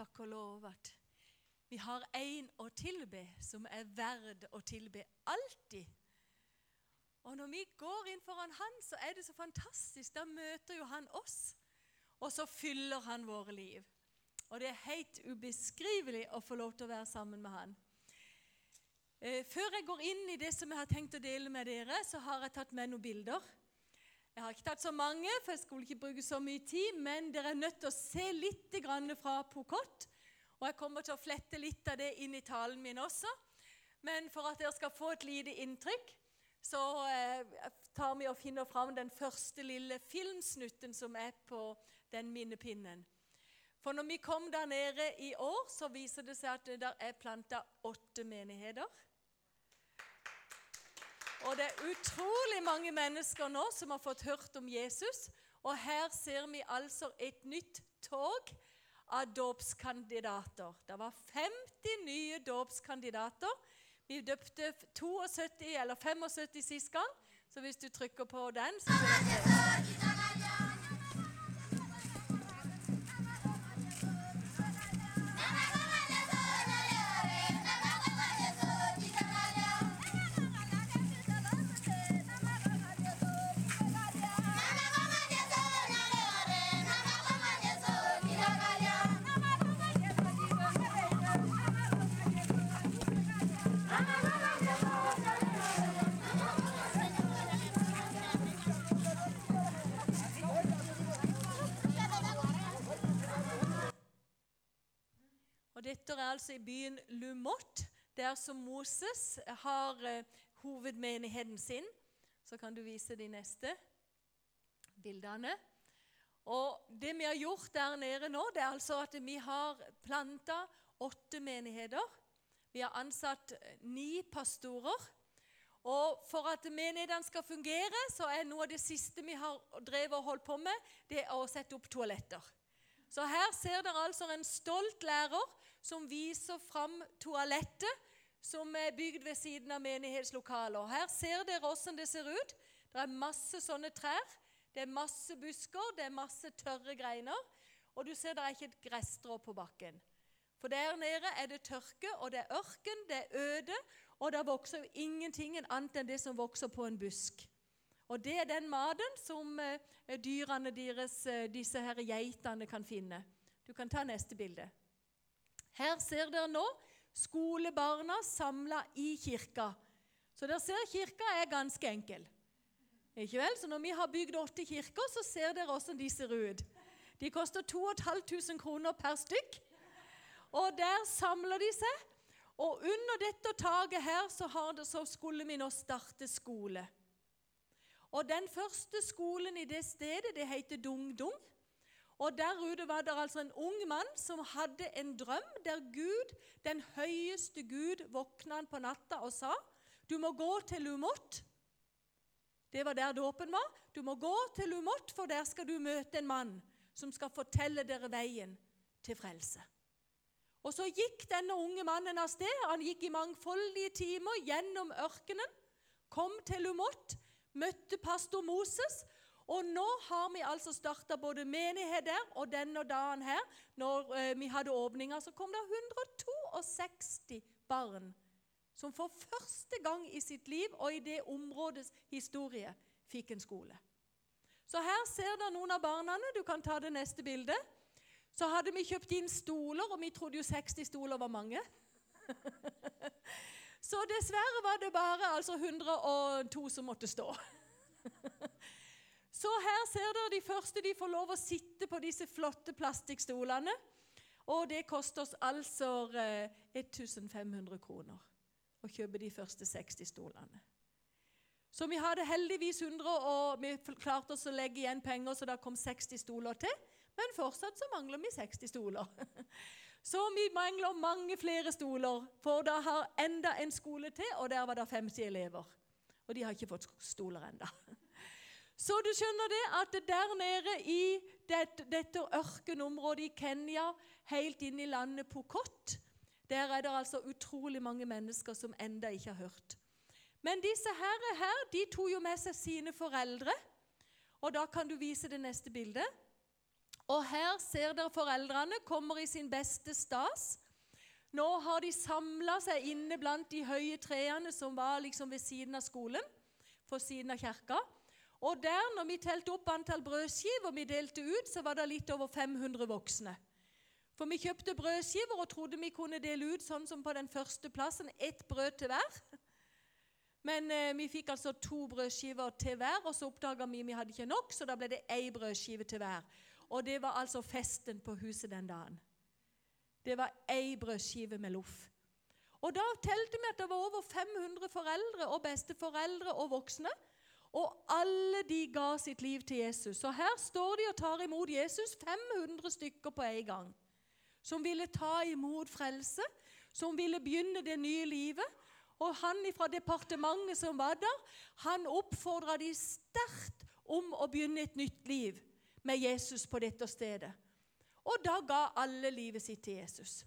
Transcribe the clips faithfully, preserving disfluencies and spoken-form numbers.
takk og lov at vi har en å tilbe som er verd å tilbe alltid. Og når vi går inn foran han, så er det så fantastisk. Da møter jo han oss, og så fyller han våre liv. Og det er helt ubeskrivelig å få lov til å være sammen med han. Eh, før jeg går inn i det som jeg har tenkt å dele med dere, så har jeg tatt med noen bilder. Jeg har ikke tatt så mange, for jeg skulle ikke bruke så mye tid, men dere er nødt til å se litt grann fra Pokot, og jeg kommer til å flette litt av det inn i talen min også. Men for at dere skal få et lite inntrykk, så eh, tar vi og finner fram den første lille filmsnutten som er på den minnepinnen. For når vi kom der nede i år, så viser det seg at det der er plantet åtte menigheter. Og det er utrolig mange mennesker nå som har fått hørt om Jesus, og her ser vi altså et nytt tog av dåpskandidater. Det var femti nye dåpskandidater. Vi døpte syttito eller syttifem sist gang, så hvis du trykker på den, så vil jeg se. Og dette er altså i byen Lumot, der som Moses har eh, hovedmenigheten sin. Så kan du vise de neste bildene. Og det vi har gjort der nede nå, det er altså at vi har plantet åtte menigheter. Vi har ansatt ni pastorer. Og for at menighetene skal fungere, så er noe av det siste vi har drevet og holdt på med, det er å sette opp toaletter. Så her ser dere altså en stolt lærer som viser fram toalettet som er bygd ved siden av menighetslokaler. Her ser dere hvordan det ser ut. Det er masse sånne trær, det er masse busker, det er masse tørre greiner, og du ser det er ikke et gresstrå på bakken. For der nede er det tørke, og det er ørken, det er øde, og det vokser jo ingenting annet enn det som vokser på en busk. Og det er den maten som eh, dyrene deres, eh, disse her geitene kan finne. Du kan ta neste bilde. Her ser dere nå skolebarna samlet i kirka. Så dere ser kirka er ganske enkel. Ikke vel? Så når vi har bygd åtte kirker, så ser dere hvordan de ser ut. De koster to og et halvt tusen kroner per stykk. Og der samler de seg. Og under dette taket her så, har det, så skulle vi nå starte skole. Og den første skolen i det stedet, det heter Dung Dung. Og der ute var det altså en ung mann som hadde en drøm der Gud, den høyeste Gud, våkna han på natta og sa, du må gå til Lumot. Det var der dåpen var. Du må gå til Lumot, for der skal du møte en mann som skal fortelle dere veien til frelse. Og så gikk denne unge mannen av sted. Han gikk i mangfoldige timer gjennom ørkenen, kom til Lumot, møtte pastor Moses, og nå har vi altså startet både menighet der, og denne dagen her, når eh, vi hadde åpninger, så kom det ett hundre og sekstito barn, som for første gang i sitt liv, og i det områdets historie, fikk en skole. Så her ser dere noen av barnene, du kan ta det neste bilde. Så hadde vi kjøpt inn stoler, og vi trodde jo seksti stoler var mange. Så dessverre var det bare altså hundre og to som måtte stå. Så her ser dere de første, de får lov å sitte på disse flotte plastikkstolene, og det koster oss altså eh, femten hundre kroner å kjøpe de første seksti stolene. Så vi hadde heldigvis hundre, og vi klarte oss å legge igjen penger, så da kom seksti stoler til, men fortsatt så mangler vi seksti stoler. Så vi mangler mange flere stoler, for da har enda en skole til, og der var det femti elever. Og de har ikke fått stoler enda. Så du skjønner det, at der nede i dette, dette ørkenområdet i Kenya, helt inn i landet Pokot, der er det altså utrolig mange mennesker som enda ikke har hørt. Men disse herre her, de tog jo med seg sine foreldre, og da kan du vise det neste bildet. Og her ser dere foreldrene kommer i sin beste stas. Nå har de samlet seg inne blant de høye treene som var liksom ved siden av skolen, for siden av kirka. Og der, når vi telte opp antall brødskiver vi delte ut, så var det litt over fem hundre voksne. For vi kjøpte brødskiver og trodde vi kunne dele ut sånn som på den første plassen, ett brød til hver. Men eh, vi fikk altså to brødskiver til hver, og så oppdaget vi vi hadde ikke nok, så da ble det ei brødskive til hver. Og det var altså festen på huset den dagen. Det var ei brødskive med loff. Og da telte vi at det var over fem hundre foreldre og besteforeldre og voksne, og alle de ga sitt liv til Jesus. Og her står de og tar imot Jesus, fem hundre stykker på en gang, som ville ta imot frelse, som ville begynne det nye livet. Og han fra departementet som var der, han oppfordret de sterkt om å begynne et nytt liv med Jesus på dette stedet. Og da ga alle livet sitt til Jesus.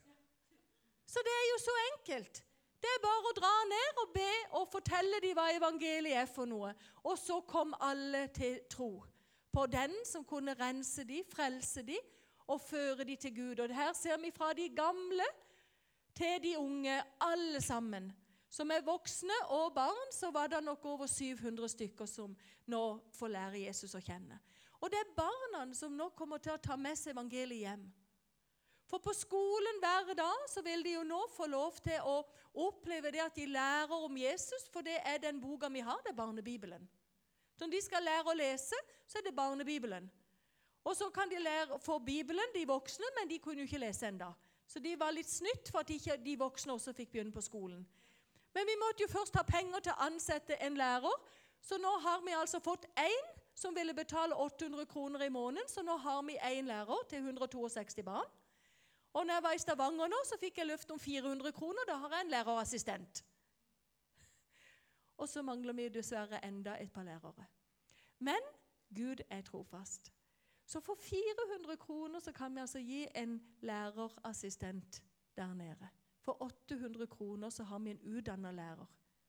Så det er jo så enkelt. Det er bare å dra ned og be og fortelle dem hva evangeliet er for noe. Og så kom alle til tro på den som kunne rense dem, frelse dem og føre dem til Gud. Og her ser vi fra de gamle til de unge, alle sammen. Som er voksne og barn, så var det nok over syv hundre stykker som nå får lære Jesus å kjenne. Og det er barna som nå kommer til å ta med seg evangeliet hjem. For på skolen hver dag så vil de jo nå få lov til å oppleve det at de lærer om Jesus, for det er den boka vi har, det er barnebibelen. Så når de skal lære å lese, så er det barnebibelen. Og så kan de lære for Bibelen, de voksne, men de kunne jo ikke lese enda. Så de var litt snytt for at ikke de voksne også fikk begynne på skolen. Men vi måtte jo først ha penger til å ansette en lærer, så nå har vi altså fått en som ville betale åtte hundre kroner i måneden, så nå har vi en lærer til hundre og sekstisto barn. Og når jeg var i Stavanger nå, så fikk jeg løft om fire hundre kroner, da har jeg en lærerassistent. Og så mangler vi dessverre enda et par lærere. Men Gud er trofast. Så for fire hundre kroner så kan vi altså gi en lærerassistent der nede. For åtte hundre kroner så har vi en utdannet lærer.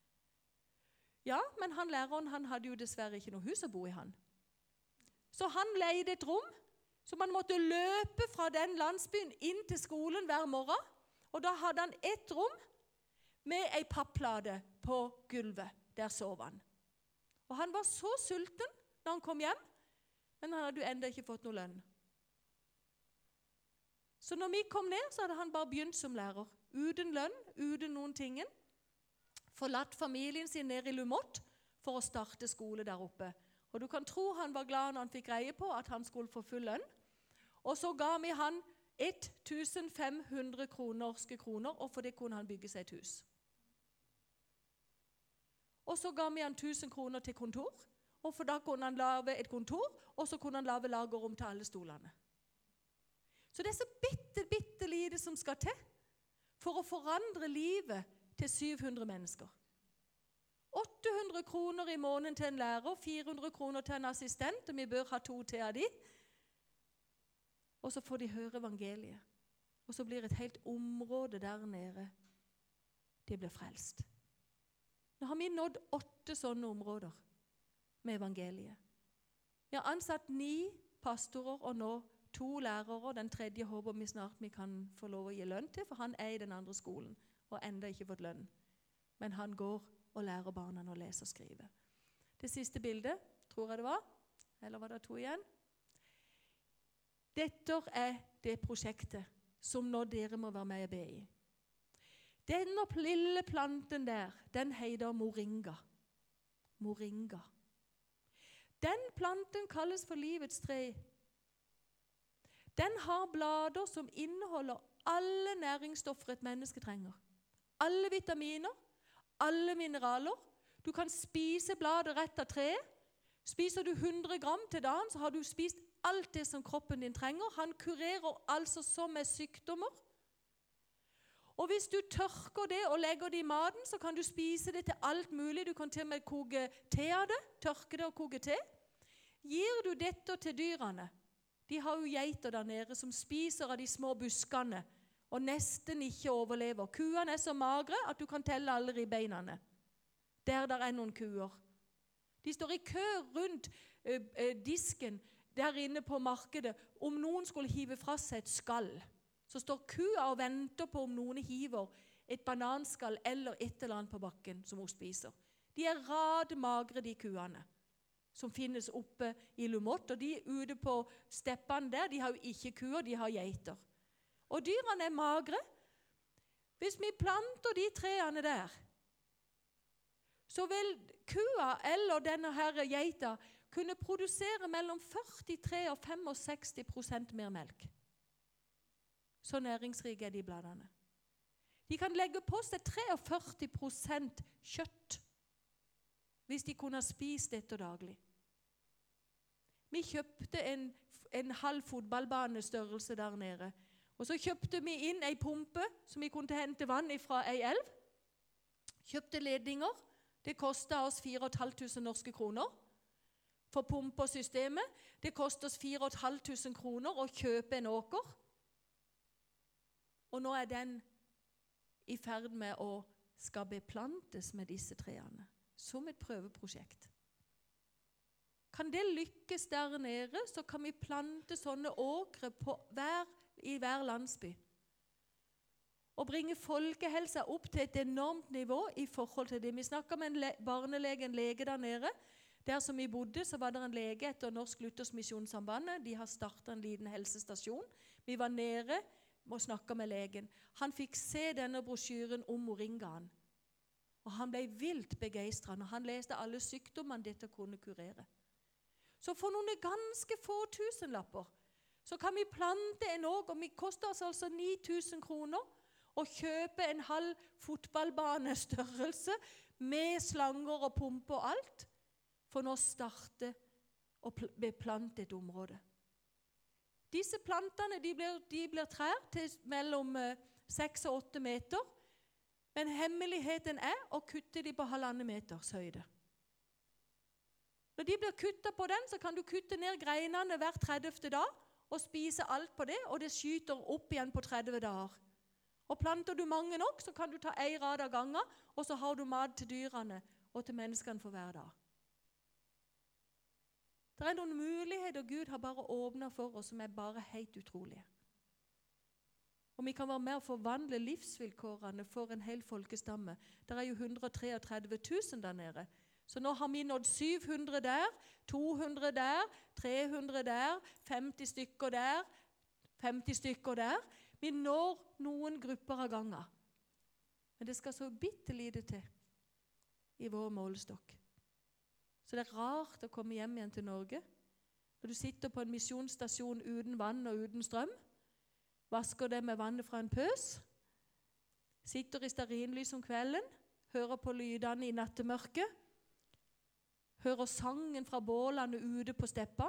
Ja, men han læreren han hadde jo dessverre ikke noe hus å bo i han. Så han leide et rom, så man måtte løpe fra den landsbyen inn til skolen hver morgen. Og da hadde han ett rom med en papplade på gulvet. Der sov han. Og han var så sulten da han kom hjem, men han hadde jo enda ikke fått noe lønn. Så når vi kom ned, så hadde han bare begynt som lærer. Uten lønn, uten noen tingen. Forlatt familien sin ned i Lumot for å starte skole der oppe. Og du kan tro han var glad når han fikk greie på at han skulle få full lønn. Og så ga vi han tusen fem hundre norske kroner, og for det kunne han bygge seg et hus. Og så ga vi han tusen kroner til kontor, og for da kunne han lave et kontor, og så kunne han lave lagerrom til alle stolene. Så det er så bitte, bitte lite som skal til for å forandre livet til syv hundre mennesker. åtte hundre kroner i måneden til en lærer, fire hundre kroner til en assistent, og vi bør ha to til av de. Og så får de høre evangeliet. Og så blir et helt område der nede, de blir frelst. Nå har vi nådd åtte sånne områder med evangeliet. Vi har ansatt ni pastorer og nå to lærere, den tredje håper vi snart vi kan få lov å gi lønn til, for han er i den andre skolen og enda ikke fått lønn. Men han går og lærer barna å lese og skrive. Det siste bildet, tror jeg det var, eller var det to igjen? Dette er det prosjektet som nå dere må være med og be i. Denne lille planten der, den heter moringa. Moringa. Den planten kalles for livets tre. Den har blader som inneholder alle næringsstoffer et menneske trenger. Alle vitaminer, alle mineraler. Du kan spise bladet rett av treet. Spiser du hundre gram til dagen, så har du spist alt det som kroppen din trenger. Han kurerer altså så med sykdommer. Og hvis du tørker det og legger det i maten, så kan du spise det til alt mulig. Du kan til og med koke te av det, tørke det og koke te. Gir du dette til dyrene, de har jo geiter der nede som spiser av de små buskene, og nesten ikke overlever. Kuene er så magre at du kan telle alle ribbeinene. Der der er noen kuer. De står i kø rundt ø, ø, disken. der inne på markedet, om noen skulle hive fra seg et skall, så står kua og venter på om noen hiver et bananskall eller et eller annet på bakken som hun spiser. De er radmagre, de kuene som finnes oppe i Lumot, og de ute på steppene der, de har jo ikke kuer, de har geiter. Og dyrene er magre. Hvis vi planter de treene der, så vil kua eller denne her geita kunne produsere mellom førtitre og sekstifem prosent mer melk. Så næringsrike er de bladene. De kan legge på seg førtitre prosent kjøtt hvis de kunne ha spist dette daglig. Vi kjøpte en, en halv fotballbane størrelse der nede. Og så kjøpte vi inn en pumpe som vi kunne hente vann fra en elv. Kjøpte ledninger. Det kostet oss fire tusen fem hundre norske kroner for pumpe og systemet. Det kostet oss fire tusen fem hundre kroner å kjøpe en åker. Og nå er den i ferd med å skal beplantes med disse treene, som et prøveprosjekt. Kan det lykkes der nede, så kan vi plante sånne åkre på hver, i hver landsby. Og bringe folkehelsa opp til et enormt nivå i forhold til det. Vi snakket med en le- barnelege, en lege der nede. Der som vi bodde, så var det en lege etter Norsk Luthersk Misjonssambandet. De har startet en liten helsestasjon. Vi var nede og snakket med legen. Han fikk se denne brosjyren om moringaen. Og han ble vilt begeistret når han leste alle sykdommene dette kunne kurere. Så for noen ganske få tusenlapper, så kan vi plante en åker, og det koster oss altså ni tusen kroner, og kjøpe en halv fotballbane størrelse, med slanger og pumpe og alt, for nå starte og beplante et område. Disse plantene, de blir, de blir trær til mellom seks og åtte meter, men hemmeligheten er å kutte de på halvannen meters høyde. Når de blir kuttet på den, så kan du kutte ned greinene hver tredjefte dag og spise alt på det, og det skyter opp igjen på tretti dager. Og planter du mange nok, så kan du ta en rad av ganger, og så har du mat til dyrene og til menneskene for hver dag. Det er noen muligheter Gud har bare åpnet for oss som er bare helt utrolige. Og vi kan være med å forvandle livsvilkårene for en hel folkestamme. Det er jo ett hundre treogtredve tusen der nede. Så nå har vi nådd syv hundre der, to hundre der, tre hundre der, femti stykker der, femti stykker der. Vi når noen grupper av ganger. Men det skal så bitte lite til i vår målestokk. Så det er rart å komme hjem igjen til Norge. Når du sitter på en misjonsstasjon uten vann og uten strøm, vasker det med vannet fra en pøs, sitter i stearinlys om kvelden, hører på lydene i nattemørket, hører sangen fra bålene ute på steppa,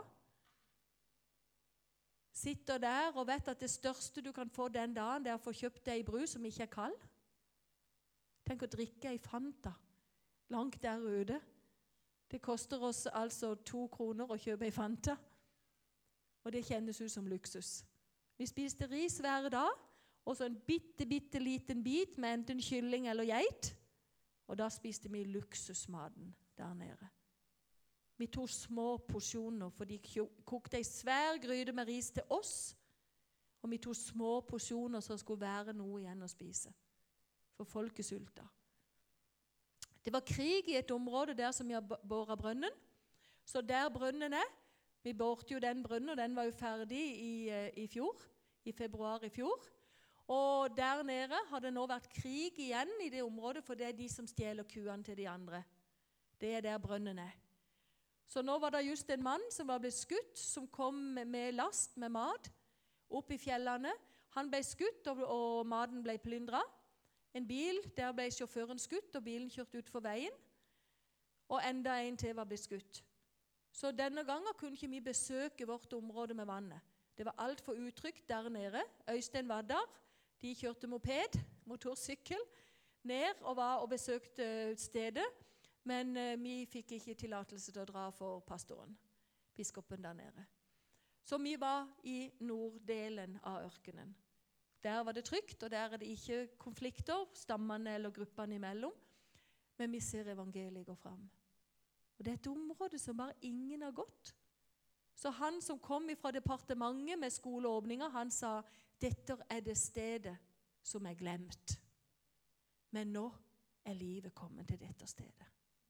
sitter der og vet at det største du kan få den dagen, det er å få kjøpt deg en brus som ikke er kald. Tenk å drikke en Fanta langt der ute. Det koster oss altså to kroner å kjøpe en Fanta, og det kjennes ut som luksus. Vi spiste ris hver dag, og så en bitte, bitte liten bit med enten kylling eller geit, og da spiste vi luksusmaten der nede. Vi tog små porsjoner, for de kokte en svær gryte med ris til oss, og vi tog små porsjoner så det skulle være noe igjen å spise, for folket sulta. Det var krig i et område der som vi har båret brønnen, så der brønnen er, vi bårte jo den brønnen, og den var jo ferdig i, i fjor, i februar i fjor, og der nede har det nå vært krig igjen i det området, for det er de som stjeler kuene til de andre. Det er der brønnen er. Så nå var det just en mann som var blitt skutt, som kom med last med mat opp i fjellene. Han ble skutt, og, og maten ble plyndret. En bil, der ble sjåføren skutt, og bilen kjørte ut for veien. Og enda en til var blitt skutt. Så denne gangen kunne ikke vi besøke vårt område med vannet. Det var alt for utrygt der nede. Øystein var der. De kjørte moped, motorsykkel, ned og var og besøkte stedet. Men uh, vi fikk ikke tillatelse til å dra for pastoren, biskopen der nede. Så vi var i norddelen av ørkenen. Der var det trygt, og der er det ikke konflikter, stammene eller gruppene imellom. Men vi ser evangeliet gå fram. Og det er et område som bare ingen har gått. Så han som kom fra departementet med skoleåpninger, han sa, dette er det stedet som er glemt. Men nå er livet kommet til dette stedet.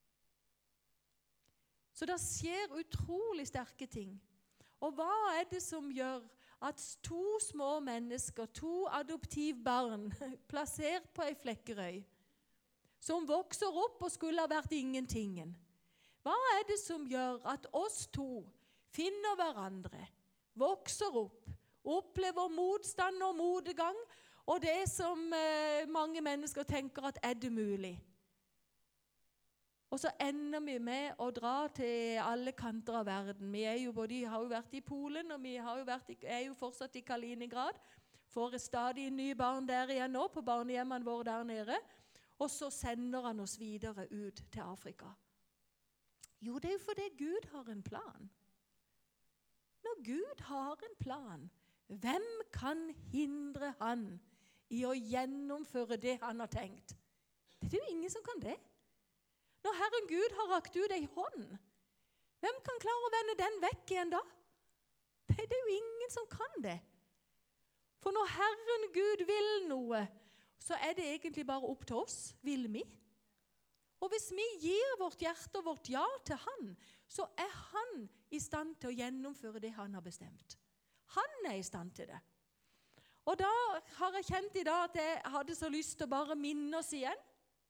Så det skjer utrolig sterke ting. Og hva er det som gjør at to små mennesker, to adoptivbarn, plassert på ei Flekkerøy, som vokser opp og skulle ha vært ingentingen, hva er det som gjør at oss to finner hverandre, vokser opp, opplever motstand og motgang, og det som eh, mange mennesker tenker at er det mulig? Og så ender vi med å dra til alle kanter av verden. Vi er jo både, har jo vært i Polen, og vi har jo vært, er jo fortsatt i Kaliningrad. Får stadig nye barn der igjen nå, på barnehjemmene våre der nede. Og så sender han oss videre ut til Afrika. Jo, det er jo fordi Gud har en plan. Når Gud har en plan, hvem kan hindre han i å gjennomføre det han har tenkt? Det er jo ingen som kan det. Når Herren Gud har rakt ut ei hånd, hvem kan klare å vende den vekk igjen da? Det er jo ingen som kan det. For når Herren Gud vil noe, så er det egentlig bare opp til oss. Vil vi? Og hvis vi gir vårt hjerte og vårt ja til han, så er han i stand til å gjennomføre det han har bestemt. Han er i stand til det. Og da har jeg kjent i dag at jeg hadde så lyst til å bare minne oss igjen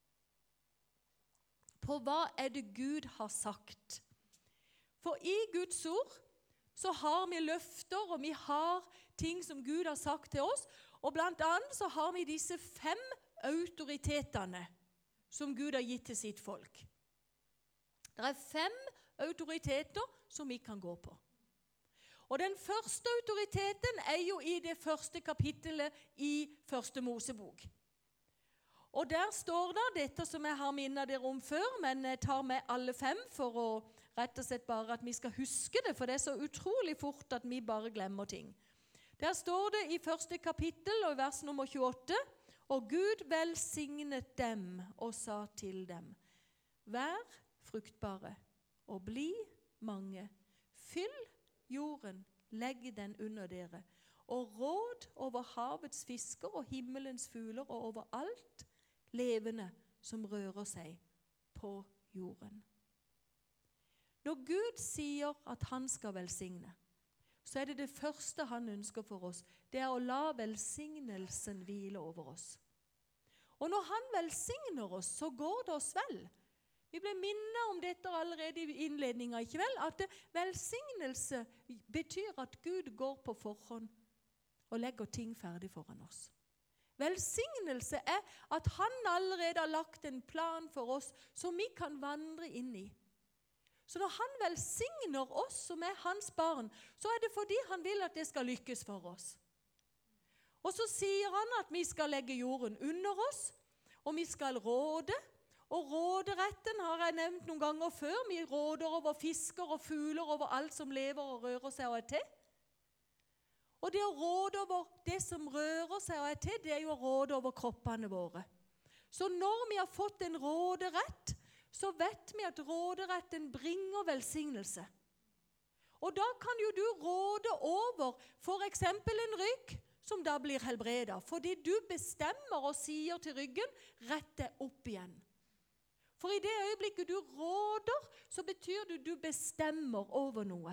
på hva er det Gud har sagt. For i Guds ord så har vi løfter, og vi har ting som Gud har sagt til oss, og blant annet så har vi disse fem autoritetene som Gud har gitt til sitt folk. Det er fem autoriteter som vi kan gå på. Og den første autoriteten er jo i det første kapittelet i første Mosebok. Og der står det dette som jeg har minnet dere om før, men jeg tar med alle fem for å rett og slett bare at vi skal huske det, for det er så utrolig fort at vi bare glemmer ting. Der står det i første kapittel og vers nummer tjueåtte, og Gud velsignet dem og sa til dem, vær fruktbare og bli mange, fyll jorden, legg den under dere, og råd over havets fisker og himmelens fugler og over alt levende som rører seg på jorden. Når Gud sier at han skal velsigne, så er det det første han ønsker for oss. Det er å la velsignelsen hvile over oss. Og når han velsigner oss, så går det oss vel. Vi ble minnet om dette allerede i innledningen, ikke vel? At velsignelse betyr at Gud går på forhånd og legger ting ferdig foran oss. Velsignelse er at han allerede har lagt en plan for oss som vi kan vandre inn i. Så når han velsigner oss som er hans barn, så er det fordi han vil at det skal lykkes for oss. Og så sier han at vi skal legge jorden under oss, og vi skal råde. Og råderetten har jeg nevnt noen ganger før. Vi råder over fisker og fugler, over alt som lever og rører seg og er til. Og det å råde over det som rører seg og er til, det er jo å råde over kroppene våre. Så når vi har fått en råderett, så vet vi at råderetten bringer velsignelse. Og da kan jo du råde over for eksempel en rygg som da blir helbredet, fordi du bestemmer og sier til ryggen, rett deg opp igjen. For i det øyeblikket du råder, så betyr det du bestemmer over noe.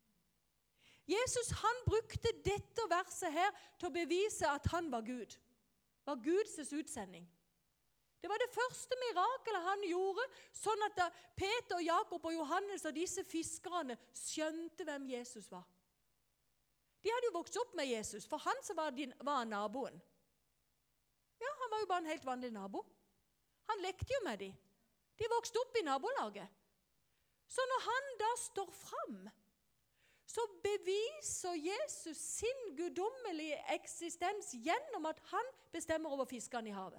Jesus han brukte dette verset her til å bevise at han var Gud. Var Guds utsending. Det var det første mirakelet han gjorde, sånn at da Peter, Jakob og Johannes og disse fiskerne skjønte hvem Jesus var. De hadde jo vokst opp med Jesus, for han som var, din, var naboen. Ja, han var jo bare en helt vanlig nabo. Han lekte jo med dem. De vokste opp i nabolaget. Så når han da står fram, så beviser Jesus sin guddommelige eksistens gjennom at han bestemmer over fiskene i havet.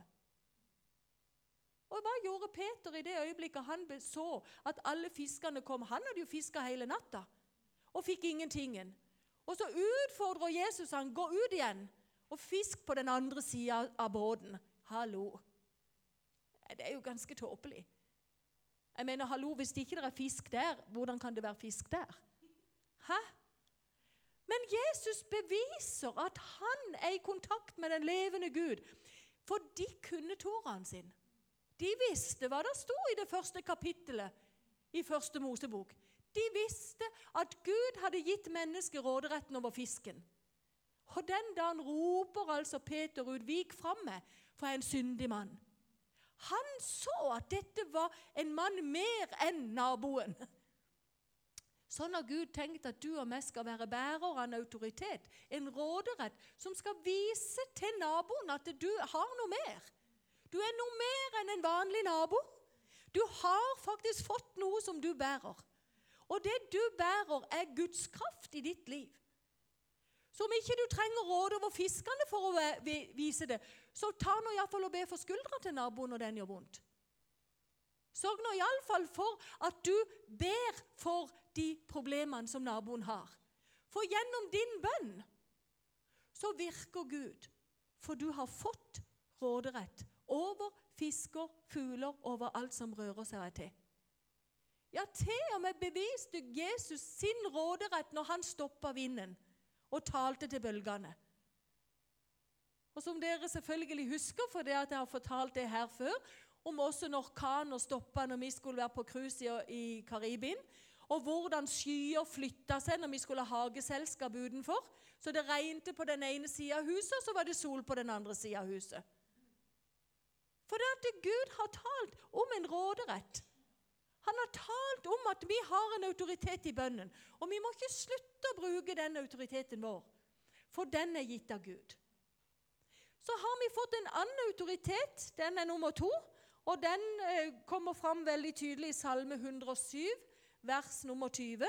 Og hva gjorde Peter i det øyeblikket han så at alle fiskene kom? Han hadde jo fisket hele natta og fikk ingentingen. Og så utfordrer Jesus han, gå ut igjen og fisk på den andre siden av båten. Hallo. Det er jo ganske tåpelig. Jeg mener, hallo, hvis det ikke er fisk der, hvordan kan det være fisk der? Hæ? Men Jesus beviser at han er i kontakt med den levende Gud, for de kunne Toraen sin. De visste hva det stod i det første kapittelet i første Mosebok. De visste at Gud hadde gitt mennesket råderetten over fisken. Og den dagen roper altså Peter ut, vik fra meg, for jeg er en syndig mann. Han så at dette var en mann mer enn naboen. Sånn har Gud tenkt at du og meg skal være bærere av en autoritet, en råderett, som skal vise til naboen at du har noe mer. Du er noe mer enn en vanlig nabo. Du har faktisk fått noe som du bærer. Og det du bærer er Guds kraft i ditt liv. Så om ikke du trenger råd over fiskene for å vise det, så ta nå i hvert fall og be for skuldra til naboen når den gjør vondt. Sørg nå i alle fall for at du ber for de problemene som naboen har. For gjennom din bønn så virker Gud, for du har fått råderett over fisker, fugler, over alt som rører seg til. Ja, til og med beviste Jesus sin råderett når han stoppet vinden og talte til bølgene. Og som dere selvfølgelig husker, for det at jeg har fortalt det her før, om også når orkaner stoppet når vi skulle være på cruise i, i Karibien, og hvordan skyer flyttet seg når vi skulle ha hageselskap utenfor. Så det regnet på den ene siden av huset, og så var det sol på den andre siden av huset. For det at Gud har talt om en råderett. Han har talt om at vi har en autoritet i bønnen, og vi må ikke slutte å bruke den autoriteten vår, for den er gitt av Gud. Så har vi fått en annen autoritet, den er nummer to, og den eh, kommer fram veldig tydelig i Salme hundre og syv, vers nummer tyve.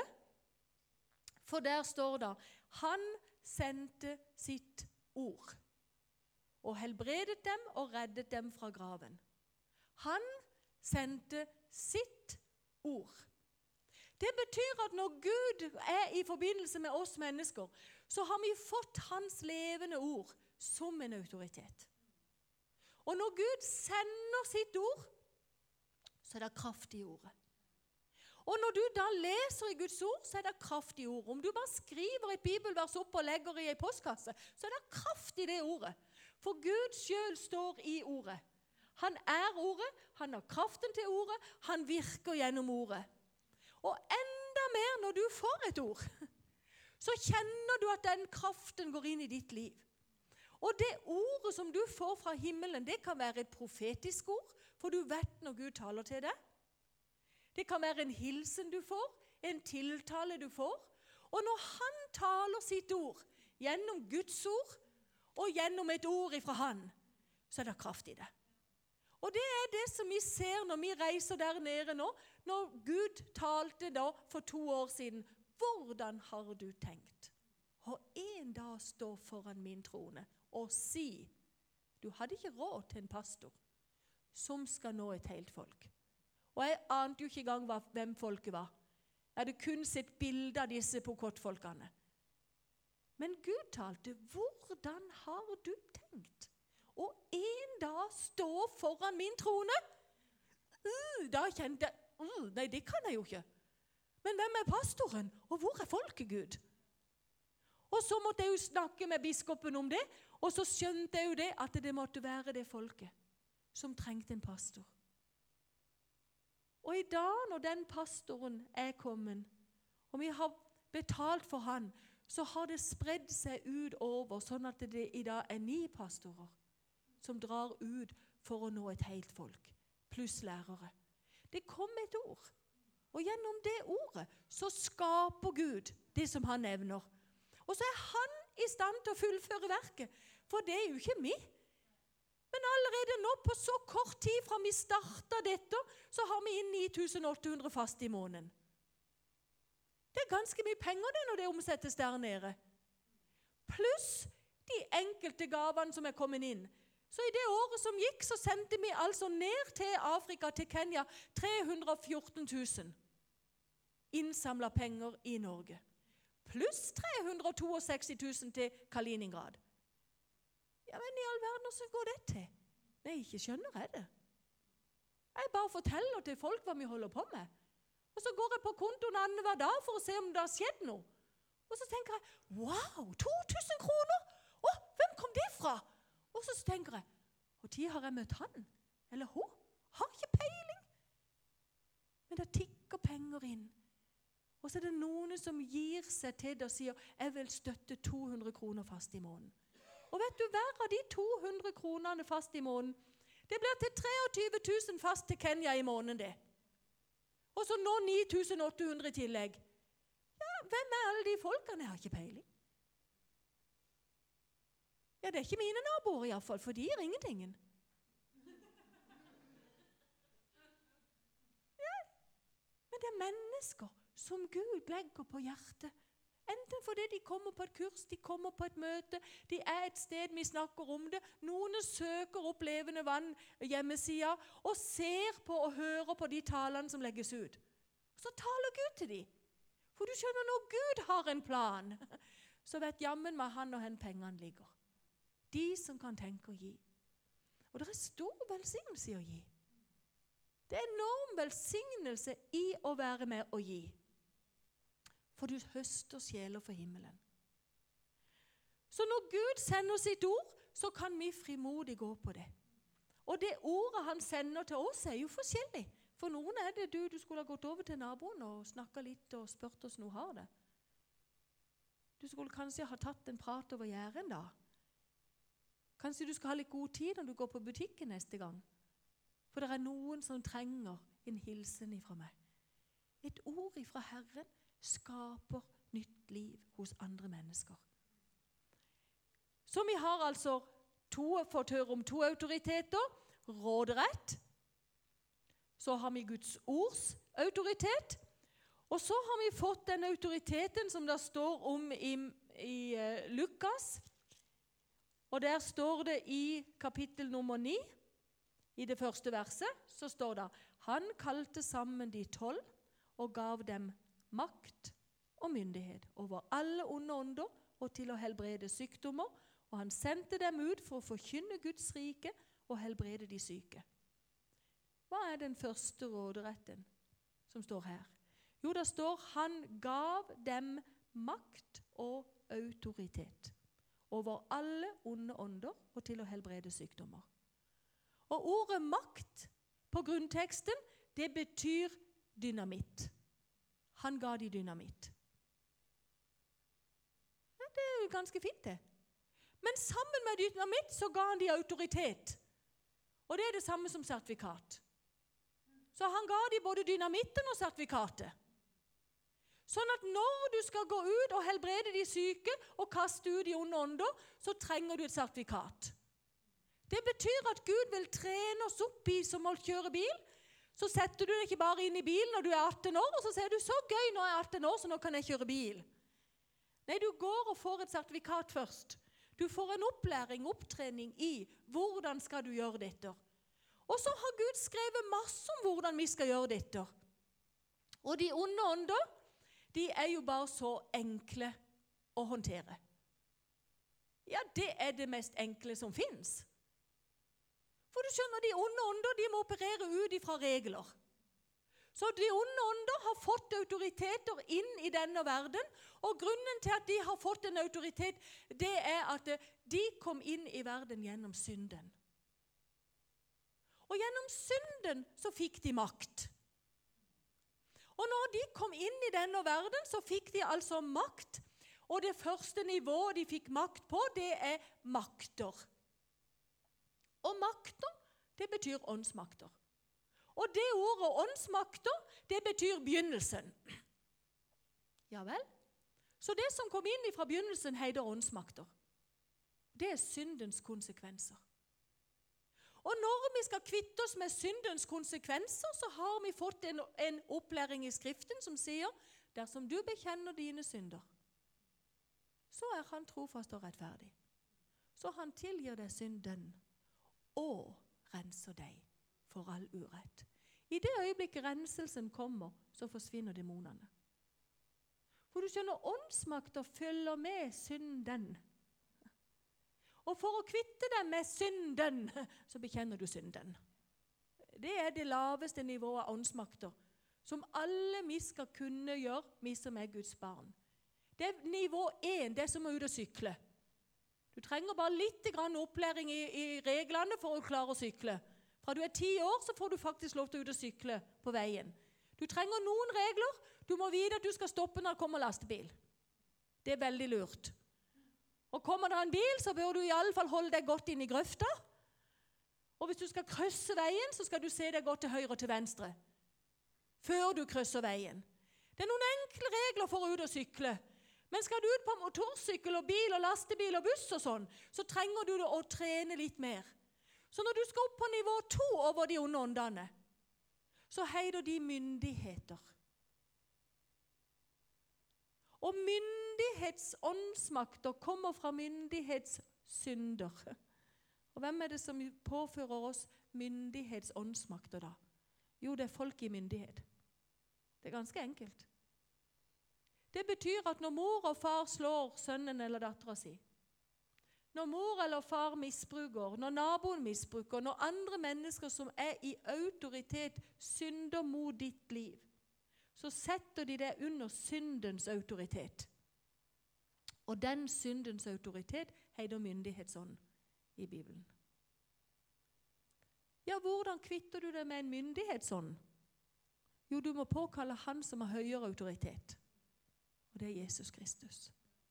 For der står det, han sendte sitt ord, og helbredet dem og reddet dem fra graven. Han sendte sitt ord. Det betyr at når Gud er i forbindelse med oss mennesker, så har vi fått hans levende ord som en autoritet. Og når Gud sender sitt ord, så er det kraft i ordet. Og når du da leser i Guds ord, så er det kraft i ordet. Om du bare skriver et bibelvers opp og legger i en postkasse, så er det kraft i det ordet. For Gud selv står i ordet. Han er ordet, han har kraften til ordet, han virker gjennom ordet. Og enda mer når du får et ord, så kjenner du at den kraften går inn i ditt liv. Og det ordet som du får fra himmelen, det kan være et profetisk ord, for du vet når Gud taler til deg. Det kan være en hilsen du får, en tiltale du får. Og når han taler sitt ord, gjennom Guds ord, og gjennom et ord ifra han, så er det kraft i det. Og det er det som vi ser når vi reiser der nede nå, når Gud talte da for to år siden. Hvordan har du tenkt? Og en dag stå foran min trone og si, du hadde ikke råd til en pastor som skal nå et helt folk. Og jeg ante jo ikke engang hva, hvem folket var. Jeg hadde kun sett bilder av disse pokottfolkene. Men Gud talte, hvordan har du tenkt? Og en dag stå foran min trone? Uh, da kjente jeg, uh, nei det kan jeg jo ikke. Men hvem er pastoren? Og hvor er folket, Gud? Og så måtte jeg jo snakke med biskopen om det, og så skjønte jeg jo det, at det måtte være det folket som trengte en pastor. Og i dag, når den pastoren er kommet, og vi har betalt for han, så har det spredd seg ut over, sånn at det i dag er ni pastorer som drar ut for å nå et helt folk, pluss lærere. Det kom et ord, og gjennom det ordet så skaper Gud det som han evner. Og så er han i stand til å fullføre verket, for det er jo ikke vi. Men allerede nå på så kort tid fra vi startet dette, så har vi inn ni tusen åtte hundre fast i måneden. Det er ganske mye penger det når det omsettes der nede. Pluss de enkelte gavene som er kommet inn. Så i det året som gikk, så sendte vi altså ned til Afrika, til Kenya, tre hundre og fjorten tusen innsamlet penger i Norge. Pluss tre hundre og seksogto tusen til Kaliningrad. Ja, men i all verden, hvordan går det til? Nei, ikke skjønner jeg det. Jeg bare forteller til folk hva vi holder på med. Og så går jeg på kontoen annenhver dag for å se om det har skjedd noe. Og så tenker jeg, wow, to tusen kroner! Å, hvem kom det fra? Og så tenker jeg, hvor tid har jeg møtt han? Eller hun? Har ikke peiling. Men det tikker penger inn. Og så er det noen som gir seg til det og sier, jeg vil støtte to hundre kroner fast i måneden. Og vet du, hver av de to hundre kronene fast i måneden, det blir til treogtyve tusen fast til Kenya i måneden det. Og så nå ni tusen åtte hundre i tillegg. Ja, hvem er alle de folkene? Jeg har ikke peiling. Ja, det er ikke mine naboer i hvert fall, for de gir ingenting. Ja, men det er mennesker som Gud legger på hjertet. Enten fordi de kommer på et kurs, de kommer på et møte, de er et sted vi snakker om det. Noen søker opp Levende Vann hjemmesida og ser på og hører på de talene som legges ut. Så taler Gud til dem. For du skjønner, når Gud har en plan, så vet jammen meg han og hen pengene ligger. De som kan tenke å gi. Og det er stor velsignelse i å gi. Det er enorm velsignelse i å være med og gi. For du høster sjeler for himmelen. Så når Gud sender sitt ord, så kan vi frimodig gå på det. Og det ordet han sender til oss er jo forskjellig. For noen er det du, du skulle ha gått over til naboen og snakket litt og spurt oss noe har det. Du skulle kanskje ha tatt en prat over gjæren da. Kanskje du skal ha litt god tid når du går på butikken neste gang. For det er noen som trenger en hilsen ifra meg. Et ord ifra Herren skaper nytt liv hos andre mennesker. Så vi har altså to, fått høre om to autoriteter. Råderett. Så har vi Guds ords autoritet. Og så har vi fått den autoriteten som det står om i, i uh, Lukas. Og der står det i kapittel nummer ni, i det første verset, så står det, han kalte sammen de tolv og gav dem makt og myndighet over alle onde ånder og til å helbrede sykdommer, og han sendte dem ut for å forkynne Guds rike og helbrede de syke. Hva er den første råderetten som står her? Jo, det står han gav dem makt og autoritet over alle onde ånder og til å helbrede sykdommer. Og ordet makt på grunnteksten, det betyr dynamitt. Han ga de dynamitt. Ja, det er jo ganske fint det. Men sammen med dynamitt så ga han de autoritet. Og det er det samme som sertifikat. Så han ga de både dynamitten og sertifikatet. Sånn at når du skal gå ut og helbrede de syke og kaste ut de onde ånder, så trenger du et sertifikat. Det betyr at Gud vil trene oss opp i som å kjøre bil. Så setter du deg ikke bare inn i bilen når du er atten år, og så sier du, så gøy når jeg er atten år, så nå kan jeg kjøre bil. Nei, du går og får et sertifikat først. Du får en opplæring, opptrening i hvordan skal du gjøre dette. Og så har Gud skrevet masse om hvordan vi skal gjøre dette. Og de onde ånder, de er jo bare så enkle å håndtere. Ja, det er det mest enkle som finnes. For du skjønner, de onde ånder, de må operere ut ifra regler. Så de onde ånder har fått autoriteter inn i denne verden, og grunnen til at de har fått en autoritet, det er at de kom inn i verden gjennom synden. Og gjennom synden så fikk de makt. Og når de kom inn i denne verden, så fikk de altså makt, og det første nivået de fikk makt på, det er makter. Og makter, det betyr åndsmakter. Og det ordet åndsmakter, det betyr begynnelsen. Ja vel? Så det som kom inn fra begynnelsen heter åndsmakter. Det er syndens konsekvenser. Og når vi skal kvitte oss med syndens konsekvenser, så har vi fått en, en opplæring i Skriften som sier, dersom du bekjenner dine synder, så er han trofast og rettferdig. Så han tilgir deg synden og renser deg for all urett. I det øyeblikket renselsen kommer, så forsvinner demonene. For du skjønner, åndsmakter følger med synden. Og for å kvitte deg med synden, så bekjenner du synden. Det er det laveste nivået av åndsmakter, som alle vi skal kunne gjøre, vi som er Guds barn. Det er nivå én, det er som å ut og sykle. Du trenger bare litt grann opplæring i, i reglene for å klare å sykle. Fra du er ti år, så får du faktisk lov til å ut og sykle på veien. Du trenger noen regler. Du må vite at du skal stoppe når det kommer lastebil. Det er veldig lurt. Og kommer det en bil, så bør du i alle fall holde deg godt inn i grøfta. Og hvis du skal krysse veien, så skal du se deg godt til høyre og til venstre. Før du krysser veien. Det er noen enkle regler for å ut og sykle. Men skal du ut på motorsykkel og bil og lastebil og buss og sånn, så trenger du å trene litt mer. Så når du skal opp på nivå to over de onde åndene, så heter de myndigheter. Og myndighetsåndsmakter kommer fra myndighetssynder. Og hvem er det som påfører oss myndighetsåndsmakter da? Jo, det er folk i myndighet. Det er ganske enkelt. Det betyr at når mor og far slår sønnen eller datteren sin, når mor eller far misbruker, når naboen misbruker, når andre mennesker som er i autoritet synder mot ditt liv, så setter de det under syndens autoritet. Og den syndens autoritet heter myndighetsånd i Bibelen. Ja, hvordan kvitter du deg med en myndighetsånd? Jo, du må påkalle han som har høyere autoritet. Og det er Jesus Kristus.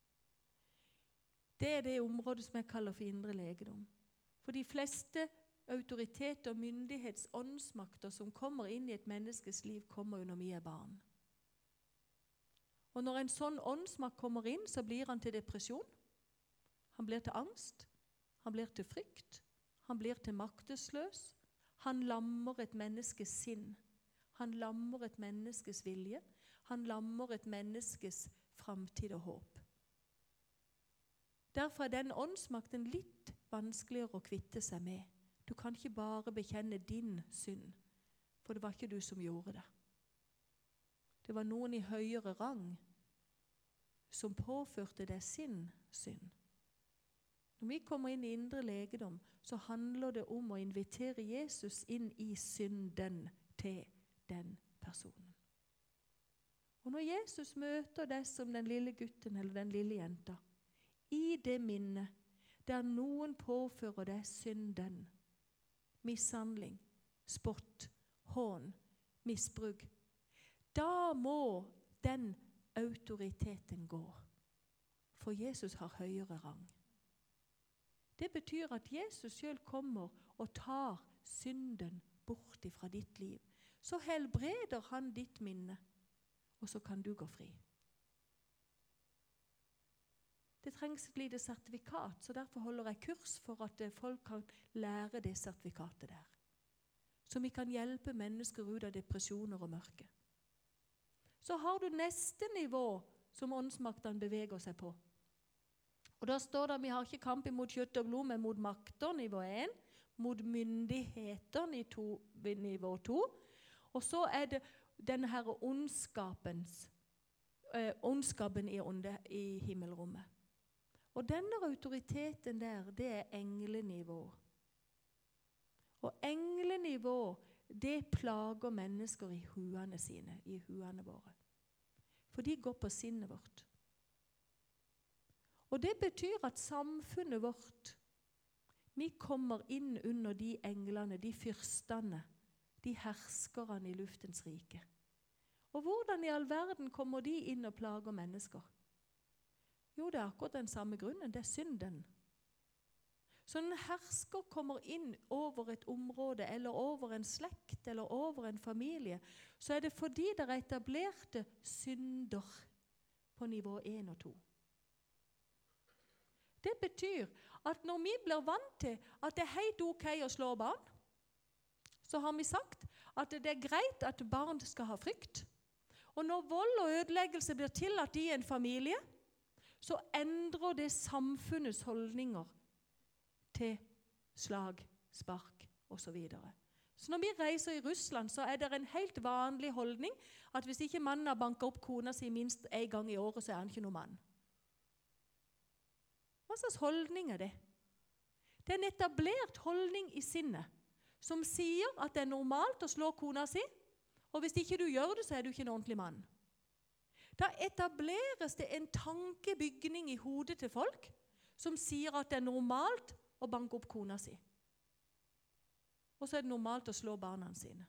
Det er det området som jeg kaller for indre legedom. For de fleste autoriteter og myndighetsåndsmakter som kommer inn i et menneskes liv, kommer jo når vi er barn. Og når en sånn åndsmakt kommer inn, så blir han til depresjon. Han blir til angst. Han blir til frykt. Han blir til maktesløs. Han lammer et menneskes sinn. Han lammer et menneskes vilje. Han lammer et menneskes framtid og håp. Derfor er den åndsmakten litt vanskeligere å kvitte seg med. Du kan ikke bare bekjenne din synd, for det var ikke du som gjorde det. Det var noen i høyere rang som påførte deg sin synd. Når vi kommer inn i indre legedom, så handler det om å invitere Jesus inn i synden til den personen. Og når Jesus møter deg som den lille gutten eller den lille jenta, i det minnet der noen påfører deg synden, mishandling, spott, hån, misbruk, da må den autoriteten gå. For Jesus har høyere rang. Det betyr at Jesus selv kommer og tar synden bort fra ditt liv. Så helbreder han ditt minne, og så kan du gå fri. Det trengs et lite sertifikat, så derfor holder jeg kurs for at folk kan lære det sertifikatet der. Så vi kan hjelpe mennesker ut av depresjoner og mørke. Så har du neste nivå som åndsmaktene beveger seg på. Og da står det at vi har ikke kamp imot kjøtt og blod, men mot makter, nivå én, mot myndigheter, nivå to, og så er det denne her ondskapens, eh, ondskapen i, ånde, i himmelrommet. Og denne autoriteten der, det er englenivå. Og englenivå, det plager mennesker i huene sine, i huene våre. For de går på sinnet vårt. Og det betyr at samfunnet vårt, vi kommer inn under de englene, de fyrstene, de herskerne i luftens rike. Og hvordan i all verden kommer de inn og plager mennesker? Jo, det er akkurat den samme grunnen, det er synden. Så når en hersker kommer inn over et område, eller over en slekt, eller over en familie, så er det fordi det er etablerte synder på nivå én og to. Det betyr at når vi blir vant til at det er helt ok å slå barn, så har vi sagt at det er greit at barn skal ha frykt. Og når vold og ødeleggelse blir tillatt i en familie, så endrer det samfunnets holdninger til slag, spark og så videre. Så når vi reiser i Russland, så er det en helt vanlig holdning at hvis ikke mannen har banket opp kona si minst en gang i året, så er han ikke noen mann. Hva slags holdning er det? Det er en etablert holdning i sinnet, som sier at det er normalt å slå kona si, og hvis ikke du gjør det, så er du ikke en ordentlig mann. Da etableres det en tankebygning i hodet til folk som sier at det er normalt å banke opp kona si. Og så er det normalt å slå barna sine.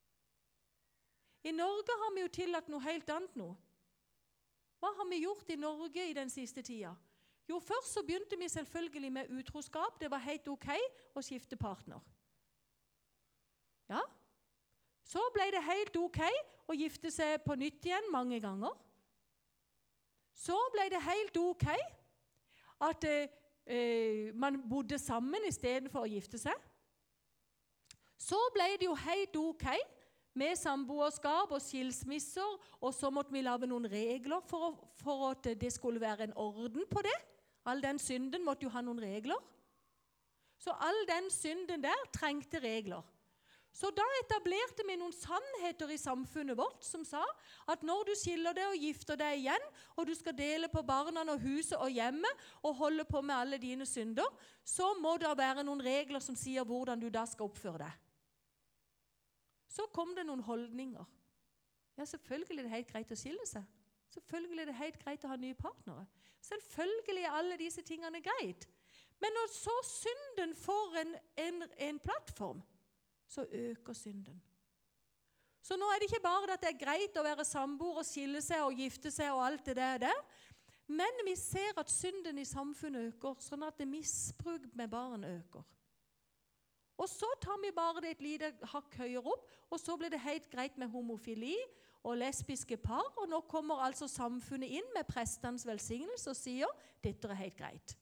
I Norge har vi jo tillatt noe helt annet nå. Hva har vi gjort i Norge i den siste tida? Jo, først så begynte vi selvfølgelig med utroskap. Det var helt ok å skifte partner. Ja. Så ble det helt ok å gifte seg på nytt igjen mange ganger. Så ble det helt ok at eh, man bodde sammen i stedet for å gifte seg. Så ble det jo helt ok med samboerskap og skilsmisser, og så måtte vi lage noen regler for, å, for at det skulle være en orden på det. All den synden måtte jo ha noen regler. Så all den synden der trengte regler. Så da etablerte vi noen sannheter i samfunnet vårt som sa at når du skiller deg og gifter deg igjen, og du skal dele på barna og huset og hjemmet og holde på med alle dine synder, så må det være noen regler som sier hvordan du da skal oppføre deg. Så kom det noen holdninger. Ja, selvfølgelig er det helt greit å skille seg. Selvfølgelig er det helt greit å ha nye partnere. Selvfølgelig er alle disse tingene greit. Men når så synden får en, en, en plattform, så øker synden. Så nå er det ikke bare at det er greit å være samboer og skille seg og gifte seg og alt det der, der. Men vi ser at synden i samfunnet øker, sånn at det misbruk med barn øker. Og så tar vi bare det et lite hakk høyere opp, og så blir det helt greit med homofili og lesbiske par, og nå kommer altså samfunnet inn med prestenes velsignelse og sier, dette er helt greit.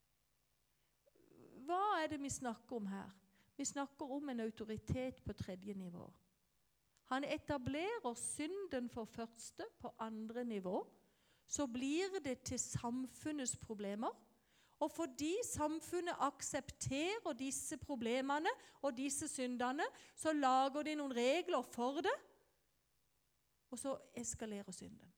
Hva er det vi snakker om her? Vi snakker om en autoritet på tredje nivå. Han etablerer synden for første på andre nivå, så blir det til samfunnets problemer, og fordi samfunnet aksepterer disse problemene og disse syndene, så lager de noen regler for det, og så eskalerer synden.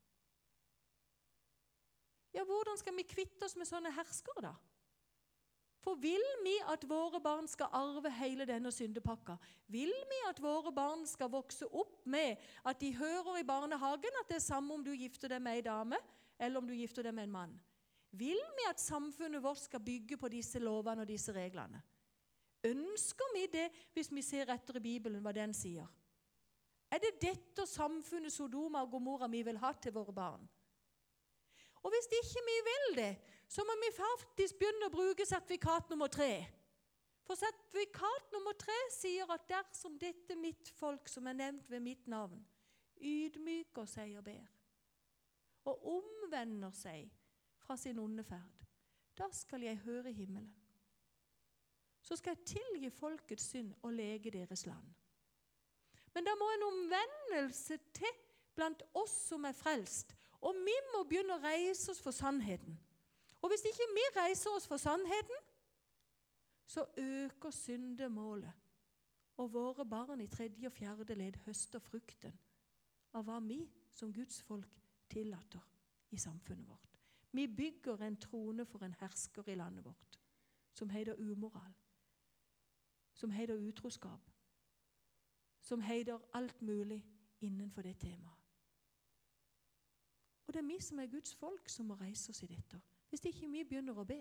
Ja, hvordan skal vi kvitte oss med sånne herskere da? For vil vi at våre barn skal arve hele denne syndepakka? Vil vi at våre barn skal vokse opp med at de hører i barnehagen at det er samme om du gifter deg med en dame, eller om du gifter deg med en mann? Vil vi at samfunnet vårt skal bygge på disse lovene og disse reglene? Ønsker vi det hvis vi ser etter i Bibelen hva den sier? Er det dette samfunnet Sodoma og Gomorra vi vil ha til våre barn? Og hvis ikke vi vil det, så må vi faktisk begynne å bruke sertifikat nummer tre. For sertifikat nummer tre sier at dersom dette mitt folk, som er nevnt ved mitt navn, ydmyker seg og ber, og omvender seg fra sin onde ferd, da skal jeg høre himmelen. Så skal jeg tilgi folkets synd og lege deres land. Men da må en omvendelse til blant oss som er frelst, og vi må begynne å reise oss for sannheten. Og hvis ikke vi reiser oss for sannheten, så øker syndemålet, og våre barn i tredje og fjerde ledd høster frukten av hva vi som Guds folk tillater i samfunnet vårt. Vi bygger en trone for en hersker i landet vårt, som heter umoral, som heter utroskap, som heter alt mulig innenfor det temaet. Og det er vi som er Guds folk som må reise oss i dette. Hvis ikke vi begynner å be,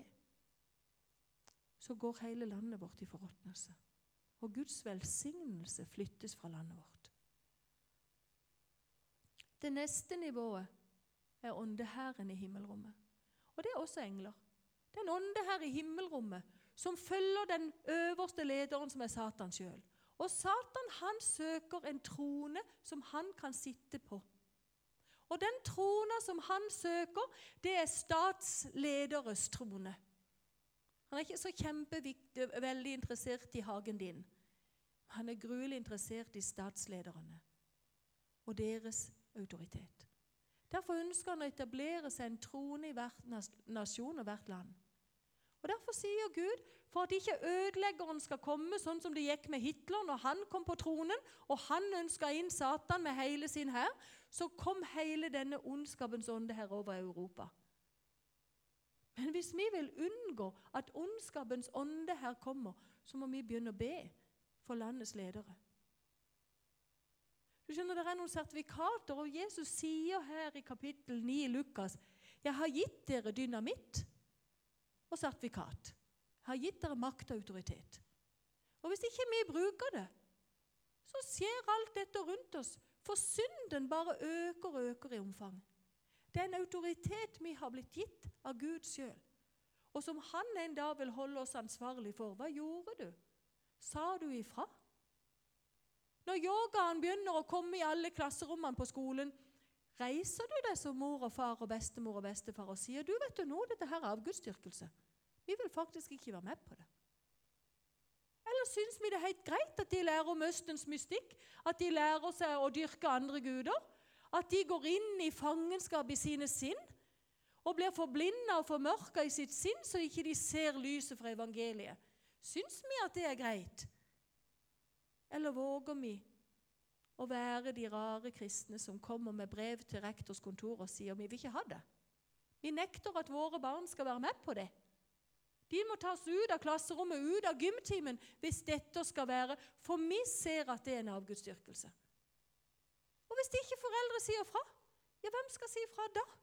så går hele landet vårt i forråtnelse. Og Guds velsignelse flyttes fra landet vårt. Det neste nivået er åndehæren i himmelrommet. Og det er også engler. Det er en åndehær i himmelrommet som følger den øverste lederen som er Satan selv. Og Satan, han søker en trone som han kan sitte på. Og den trona som han søker, det er statslederes trone. Han er ikke så kjempeviktig, veldig interessert i hagen din. Han er gruelig interessert i statslederne og deres autoritet. Derfor ønsker han å etablere seg en trone i hvert nasjon og hvert land. Og derfor sier Gud, for at ikke ødeleggeren skal komme sånn som det gikk med Hitler når han kom på tronen, og han ønsket inn Satan med hele sin hær, så kom hele denne ondskapens ånde her over Europa. Men hvis vi vil unngå at ondskapens ånde her kommer, så må vi begynne å be for landets ledere. Du skjønner, det er noen sertifikater, og Jesus sier her i kapittel ni i Lukas, jeg har gitt dere dynamitt og sertifikat. Jeg har gitt dere makt og autoritet. Og hvis ikke vi bruker det, så skjer alt dette rundt oss, for synden bare øker og øker i omfang. Det er en autoritet vi har blitt gitt av Gud selv, og som han en dag vil holde oss ansvarlig for. Hva gjorde du? Sa du ifra? Når yogaen begynner å komme i alle klasserommene på skolen, reiser du deg som mor og far og bestemor og bestefar og sier, du vet jo nå, dette her er avgudsdyrkelse. Vi vil faktisk ikke være med på det. Eller synes vi det er helt greit at de lærer om Østens mystikk, at de lærer seg å dyrke andre guder, at de går inn i fangenskap i sine sinn, og blir forblindet og formørket i sitt sinn, så ikke de ser lyset fra evangeliet. Synes vi at det er greit? Eller våger vi å være de rare kristne som kommer med brev til rektors kontor og sier vi vil ikke ha det? Vi nekter at våre barn skal være med på det. De må tas ut av klasserommet, ut av gymtimen, hvis dette skal være, for vi ser at det er en avgudsdyrkelse. Og hvis de ikke foreldre sier fra, ja, hvem skal si fra da?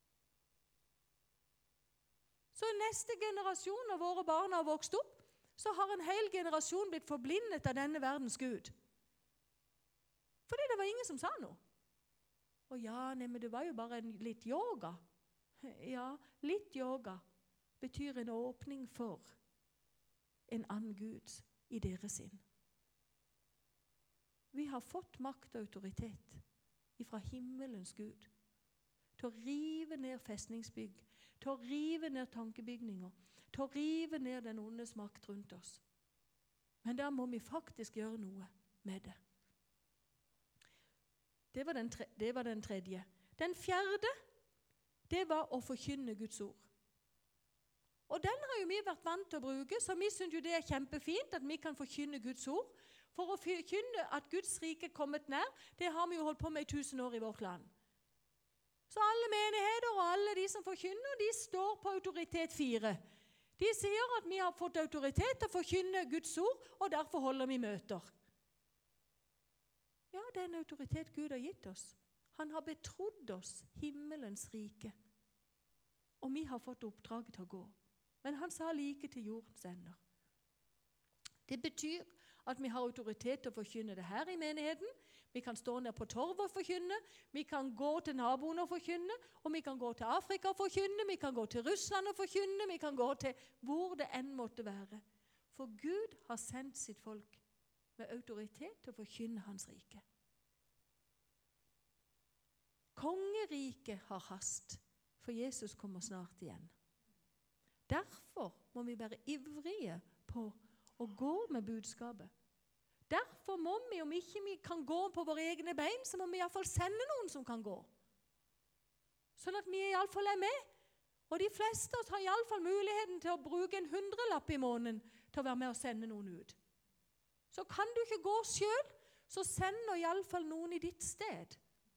Så i neste generasjon av våre barn har vokst opp, så har en hel generasjon blitt forblindet av denne verdens Gud. Fordi det var ingen som sa noe. Og ja, nei, men det var jo bare en, litt yoga. Ja, litt yoga betyr en åpning for en annen Gud i deres sinn. Vi har fått makt og autoritet fra himmelens Gud til å rive ned festningsbygg, til å rive ned tankebygninger, til å rive ned den ondes makt rundt oss. Men da må vi faktisk gjøre noe med det. Det var den, tre, det var den tredje. Den fjerde, det var å forkynne Guds ord. Og den har jo vi vært vant til å bruke, så vi synes jo det er kjempefint at vi kan forkynne Guds ord. For å forkynne at Guds rike er kommet nær, det har vi jo holdt på med i tusen år i vårt land. Så alle menigheter og alle de som forkynner, de står på autoritet fire. De sier at vi har fått autoritet til å forkynne Guds ord, og derfor holder vi møter. Ja, det er en autoritet Gud har gitt oss. Han har betrodd oss himmelens rike. Og vi har fått oppdraget til å gå. Men han sa like til jordens ender. Det betyr at vi har autoritet til å forkynne det her i menigheten. Vi kan stå ned på torvet og forkynne, vi kan gå til naboen og forkynne, og vi kan gå til Afrika og forkynne, vi kan gå til Russland og forkynne, vi kan gå til hvor det enn måtte være. For Gud har sendt sitt folk med autoritet til å forkynne hans rike. Kongeriket har hast, for Jesus kommer snart igjen. Derfor må vi være ivrige på å gå med budskapet. Derfor må vi, om ikke vi kan gå på våre egne bein, så må vi i hvert fall sende noen som kan gå. Sånn at vi i alle fall er med. Og de fleste av oss har i alle fall muligheten til å bruke en hundrelapp i måneden til å være med og sende noen ut. Så kan du ikke gå selv, så send i alle fall noen i ditt sted.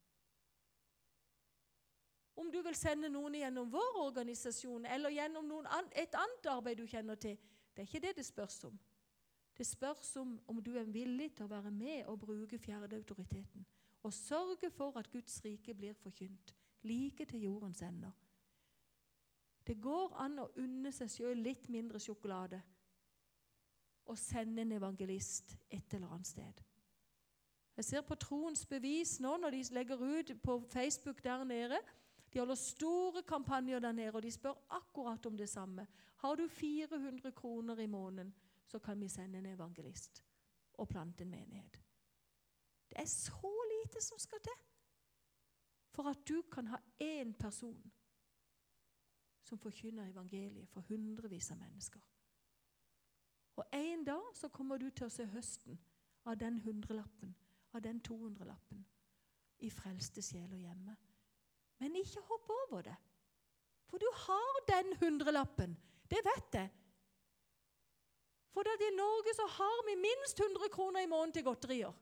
Om du vil sende noen gjennom vår organisasjon, eller gjennom noen an- et annet arbeid du kjenner til, det er ikke det det spørs om. Det spørs om, om du er villig til å være med og bruke fjerde autoriteten, og sørge for at Guds rike blir forkynt, like til jordens ender. Det går an å unne seg selv litt mindre sjokolade, og sende en evangelist et eller annet sted. Jeg ser på Troens bevis nå, når de legger ut på Facebook der nede, de holder store kampanjer der nede, og de spør akkurat om det samme. Har du fire hundre kroner i måneden, så kan vi sende en evangelist og plante en menighet. Det er så lite som skal til for at du kan ha en person som forkynner evangeliet for hundrevis av mennesker. Og en dag så kommer du til å se høsten av den hundrelappen, av den tohundrelappen i frelste sjeler hjemme. Men ikke hopp over det, for du har den hundrelappen, det vet jeg. For da i Norge så har vi minst hundre kroner i måneden til godterier.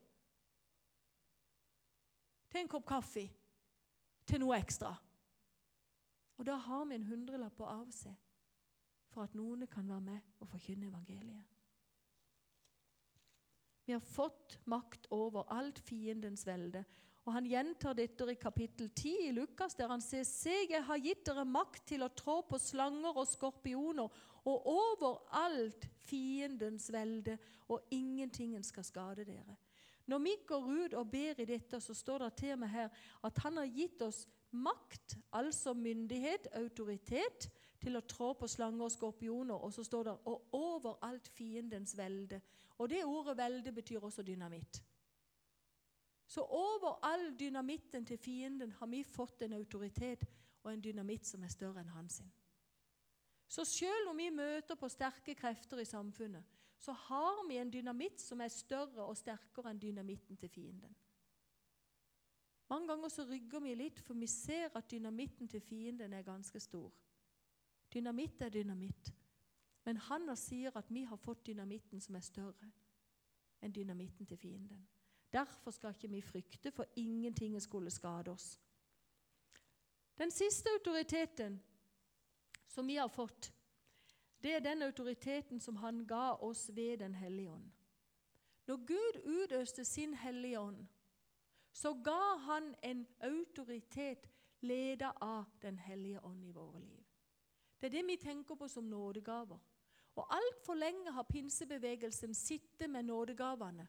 Til en kopp kaffe. Til noe ekstra. Og da har vi en hundrelapp å avse for at noen kan være med og forkynne evangeliet. Vi har fått makt over alt fiendens velde. Og han gjentar dette i kapittel ti i Lukas, der han sier, «Se, jeg har gitt dere makt til å trå på slanger og skorpioner, og over alt fiendens velde, og ingentingen skal skade dere.» Når vi går ut og ber i dette, så står det til meg her at han har gitt oss makt, altså myndighet, autoritet, til å trå på slanger og skorpioner, og så står det, og over alt fiendens velde. Og det ordet velde betyr også dynamitt. Så over all dynamitten til fienden har vi fått en autoritet og en dynamitt som er større enn hans sin. Så selv om vi møter på sterke krefter i samfunnet, så har vi en dynamitt som er større og sterkere enn dynamitten til fienden. Mange ganger så rygger vi litt, for vi ser at dynamitten til fienden er ganske stor. Dynamitt er dynamitt. Men han sier at vi har fått dynamitten som er større enn dynamitten til fienden. Derfor skal ikke vi frykte, for ingenting skulle skade oss. Den siste autoriteten som vi har fått, det er den autoriteten som han ga oss ved den hellige ånd. Når Gud utøste sin hellige ånd, så ga han en autoritet ledet av den hellige ånd i våre liv. Det er det vi tenker på som nådegaver. Og alt for lenge har pinsebevegelsen sittet med nådegavene.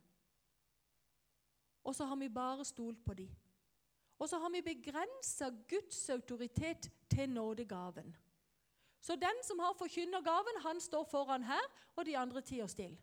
Og så har vi bare stolt på dem. Og så har vi begrenset Guds autoritet til nådegaven. Så den som har forkynnergaven, han står foran her, og de andre tier stille.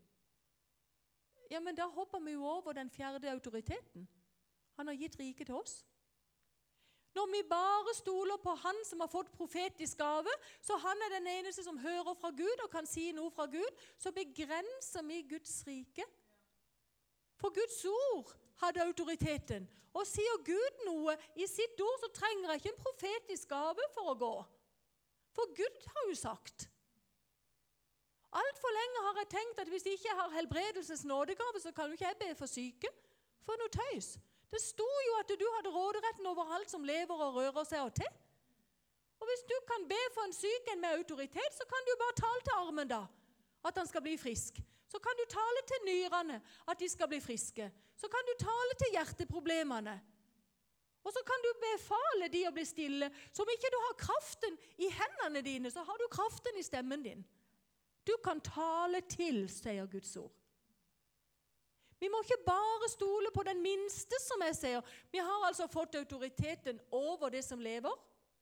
Ja, men da hopper vi jo over den fjerde autoriteten. Han har gitt riket til oss. Når vi bare stoler på han som har fått profetisk gave, så han er den eneste som hører fra Gud og kan si noe fra Gud, så begrenser vi Guds rike. For Guds ord hadde autoriteten. Og sier Gud noe i sitt ord, så trenger jeg ikke en profetisk gave for å gå. For Gud har jo sagt. Alt for lenge har jeg tenkt at hvis jeg ikke har helbredelses nådegave, så kan jo ikke jeg be for syke. For noe tøys. Det sto jo at du hadde råderetten over alt som lever og rører seg og til. Og hvis du kan be for en syk en med autoritet, så kan du bare tale til armen da, at han skal bli frisk. Så kan du tale til nyrene, at de skal bli friske. Så kan du tale til hjerteproblemene. Og så kan du befale de å bli stille. Så om ikke du har kraften i hendene dine, så har du kraften i stemmen din. Du kan tale til, sier Guds ord. Vi må ikke bare stole på den minste, som jeg sier. Vi har altså fått autoriteten over det som lever.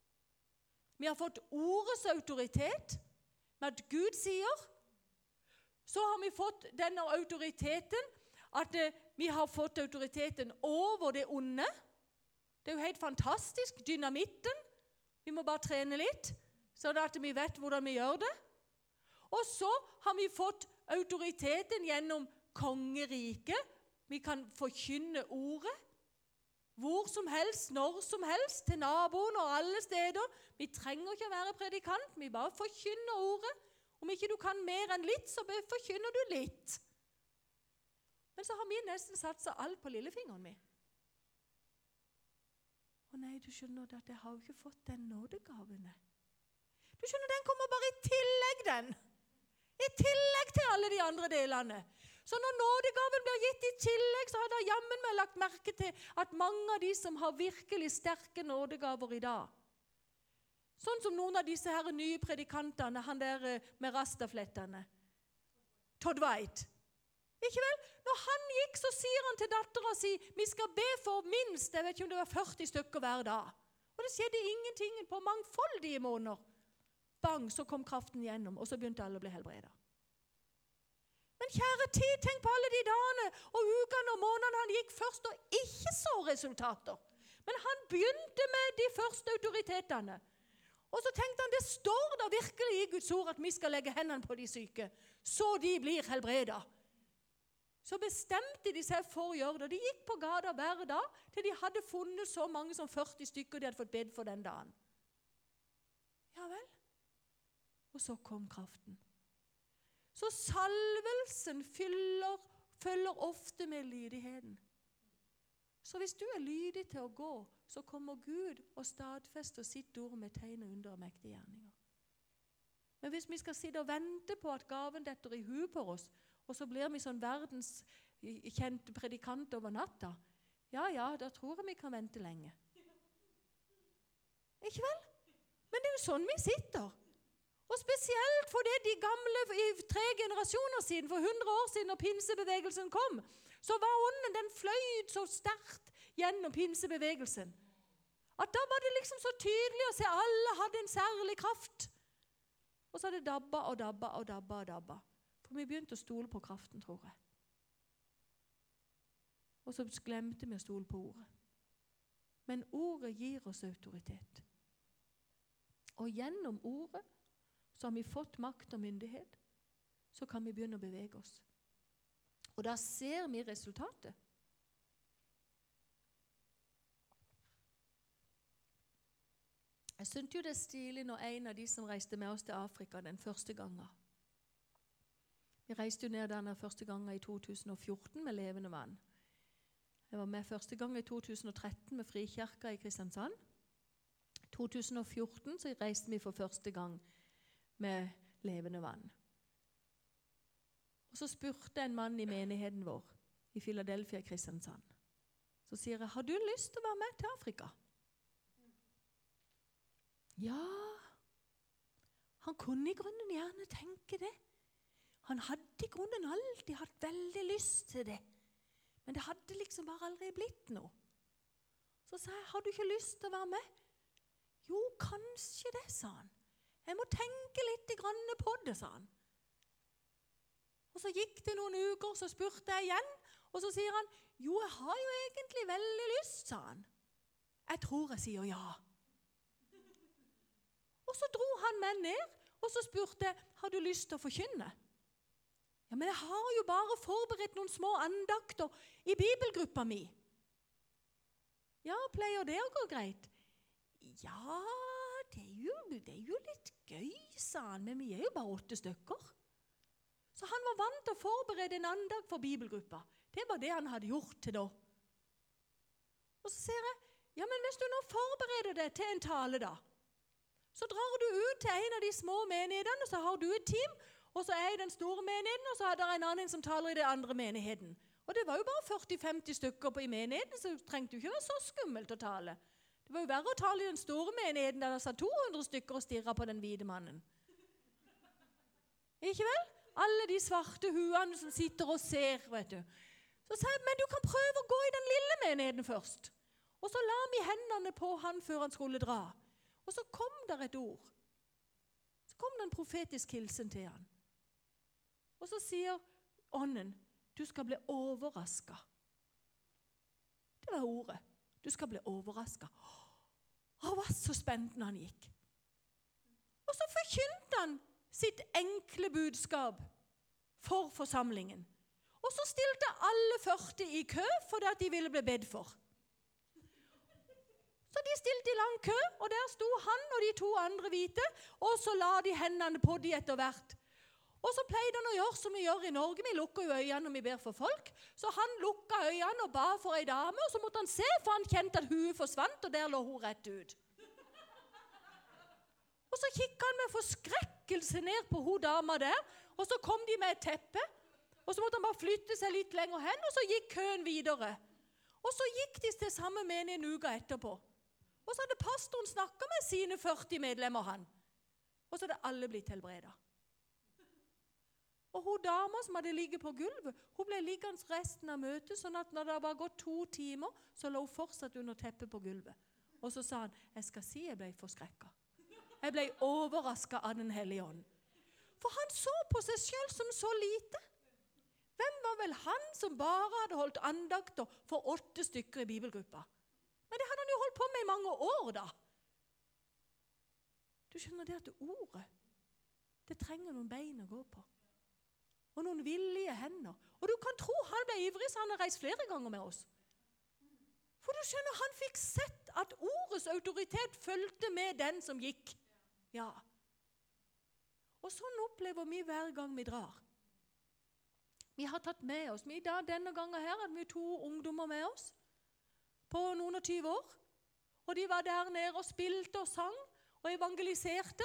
Vi har fått ordets autoritet, med at Gud sier. Så har vi fått denne autoriteten, at eh, vi har fått autoriteten over det onde. Det er jo helt fantastisk, dynamitten. Vi må bare trene litt, så at vi vet hvordan vi gjør det. Og så har vi fått autoriteten gjennom kongeriket. Vi kan forkynne ordet hvor som helst, når som helst, til naboen og alle steder. Vi trenger ikke å være predikant, vi bare forkynner ordet. Om ikke du kan mer enn litt, så forkynner du litt. Men så har vi nesten satset alt på lillefingeren min. Å nei, du skjønner at jeg har jo ikke fått den nådegavene. Du skjønner, den kommer bare i tillegg, den. I tillegg til alle de andre delene. Så når nådegaven blir gitt i tillegg, så har jeg jammen meg lagt merke til at mange av de som har virkelig sterke nådegaver i dag, sånn som noen av disse her nye predikantene, han der med rastaflettene, Todd White. Ikke vel? Når han gikk, så sier han til datteren sin, vi skal be for minst, jeg vet ikke om det var førti stykker hver dag. Og det skjedde ingenting på mangfoldige måneder. Bang, så kom kraften gjennom, og så begynte alle å bli helbredet. Men kjære tid, tenk på alle de dagene og ukene og månedene han gikk først og ikke så resultater. Men han begynte med de første autoritetene. Og så tenkte han, det står da virkelig i Guds ord at vi skal legge hendene på de syke, så de blir helbredet. Så bestemte de seg for å gjøre det. De gikk på gata hver dag til de hadde funnet så mange som førti stykker de hadde fått bedt for den dagen. Ja vel. Og så kom kraften. Så salvelsen fyller, følger ofte med lydigheten. Så hvis du er lydig til å gå, så kommer Gud og stadfester sitt ord med tegn og under og mektige gjerninger. Men hvis vi skal sitte og vente på at gaven detter i huet på oss, og så blir vi sånn verdens kjent predikant over natta. Ja, ja, da tror jeg vi kan vente lenge. Ikke vel? Men det er jo sånn vi sitter. Og spesielt fordi de gamle, i tre generasjoner siden, for hundre år siden, når pinsebevegelsen kom, så var ånden, den fløyd så sterkt gjennom pinsebevegelsen. At da var det liksom så tydelig å se, alle hadde en særlig kraft. Og så hadde det dabba og dabba og dabba og dabba. For vi begynte å stole på kraften, tror jeg. Og så glemte vi å stole på ordet. Men ordet gir oss autoritet. Og gjennom ordet så har vi fått makt og myndighet, så kan vi begynne å bevege oss. Og da ser vi resultatet. Jeg syntes jo det er stilig når en av de som reiste med oss til Afrika den første gangen. Vi reiste jo ned der den første gangen i to tusen og fjorten med Levende Vann. Jeg var med første gang i to tusen og tretten med Frikirka i Kristiansand. I to tusen og fjorten så reiste vi for første gang med Levende Vann. Og så spurte en mann i menigheten vår i Philadelphia, Kristiansand. Så sier jeg, har du lyst til å være med til Afrika? Ja, han kunne i grunnen gjerne tenke det. Han hadde i grunnen alltid hatt veldig lyst til det. Men det hadde liksom bare aldri blitt noe. Så sa jeg, har du ikke lyst til å være med? Jo, kanskje det, sa han. Jeg må tenke litt grann på det, sa han. Og så gikk det noen uker, så spurte jeg igjen, og så sier han, jo, jeg har jo egentlig veldig lyst, sa han. Jeg tror jeg sier ja. Og så dro han meg ned, og så spurte jeg, har du lyst til å forkynne? Ja, men jeg har jo bare forberedt noen små andakter i bibelgruppa mi. Ja, pleier det å gå greit? Ja, det er jo, det er jo litt gøy, sa han, men vi er jo bare åtte stykker. Så han var vant til å forberede en andakt for bibelgruppa. Det var det han hadde gjort til da. Og så sier jeg, ja, men hvis du nå forbereder deg til en tale da, så drar du ut til en av de små menighetene, så har du et team, og så er jeg i den store menigheten, og så er det en annen som taler i den andre menigheten. Og det var jo bare førti til femti stykker på i menigheten, så det trengte jo ikke være så skummelt å tale. Det var jo verre å tale i den store menigheten, der det satt to hundre stykker og stirret på den hvite mannen. Ikke vel? Alle de svarte huene som sitter og ser, vet du. Så sa jeg, men du kan prøve å gå i den lille menigheten først. Og så la vi hendene på han før han skulle dra. Og så kom der et ord. Så kom det en profetisk hilsen til han. Og så sier ånden, du skal bli overrasket. Det var ordet. Du skal bli overrasket. Det var så spennende han gikk. Og så forkynte han sitt enkle budskap for forsamlingen. Og så stilte alle førti i kø for at de ville bli bedt for. Så de stilte i lang kø, og der sto han og de to andre hvite, og så la de hendene på de etter hvert. Og så pleide han å gjøre som vi gjør i Norge. Vi lukker jo øynene når vi ber for folk. Så han lukket øynene og ba for en dame, og så måtte han se, for han kjente at huet forsvant, og der lå hun rett ut. Og så kikket han med forskrekkelse ned på hun dama der, og så kom de med et teppe, og så måtte han bare flytte seg litt lenger hen, og så gikk køen videre. Og så gikk de til samme menighet en uke etterpå. Og så hadde pastoren snakket med sine førti medlemmer han. Og så hadde alle blitt helbredet. Og hun dama som hadde ligget på gulvet, hun ble liggende resten av møtet, sånn at når det var gått to timer, så lå hun fortsatt under teppet på gulvet. Og så sa han, jeg skal si jeg ble forskrekket. Jeg ble overrasket av den hellige ånd. For han så på seg selv som så lite. Hvem var vel han som bare hadde holdt andakter for åtte stykker i bibelgruppa? Men det hadde han jo holdt på med i mange år da. Du skjønner det at ordet, det trenger noen bein å gå på. Og noen villige hender. Og du kan tro han ble ivrig, så han har reist flere ganger med oss. For du skjønner, han fikk sett at ordets autoritet følte med den som gikk. Ja. Og sånn opplever vi hver gang vi drar. Vi har tatt med oss, vi da denne gangen her hadde vi to ungdommer med oss på noen og tyve år. Og de var der nede og spilte og sang og evangeliserte.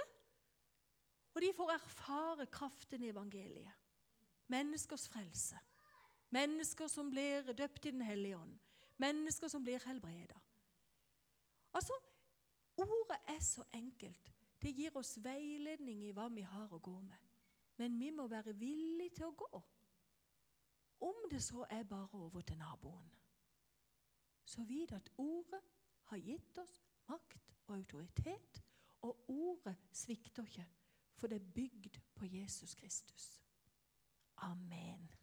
Og de får erfare kraften i evangeliet. Menneskers frelse. Mennesker som blir døpt i den hellige ånd. Mennesker som blir helbredet. Altså, ordet er så enkelt. Det gir oss veiledning i hva vi har å gå med. Men vi må være villige til å gå. Om det så er bare over til naboen. Så vid at ordet har gitt oss makt og autoritet, og ordet svikter ikke, for det er bygd på Jesus Kristus. Amen.